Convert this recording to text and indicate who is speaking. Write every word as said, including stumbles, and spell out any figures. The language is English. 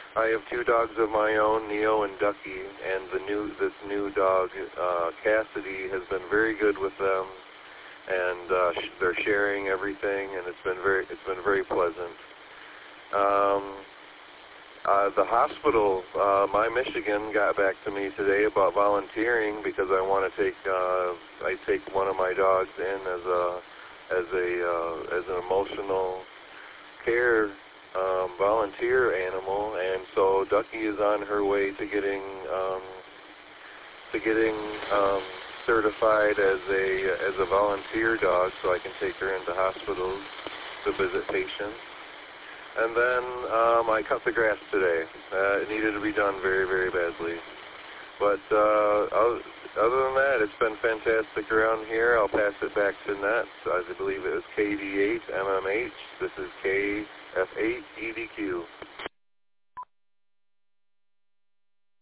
Speaker 1: I have two dogs of my own, Neo and Ducky, and the new this new dog, uh, Cassidy, has been very good with them, and uh, sh- they're sharing everything, and it's been very it's been very pleasant. Um, uh, the hospital, uh, My Michigan, got back to me today about volunteering because I want to take uh, I take one of my dogs in as a as a uh, as an emotional care um, volunteer animal, and so Ducky is on her way to getting um, to getting um, certified as a as a volunteer dog, so I can take her into hospitals to visit patients. And then um, I cut the grass today. Uh, it needed to be done very, very badly. But uh, other, other than that, it's been fantastic around here. I'll pass it back to Net. I believe it was K D eight M M H. This is K F eight E D Q.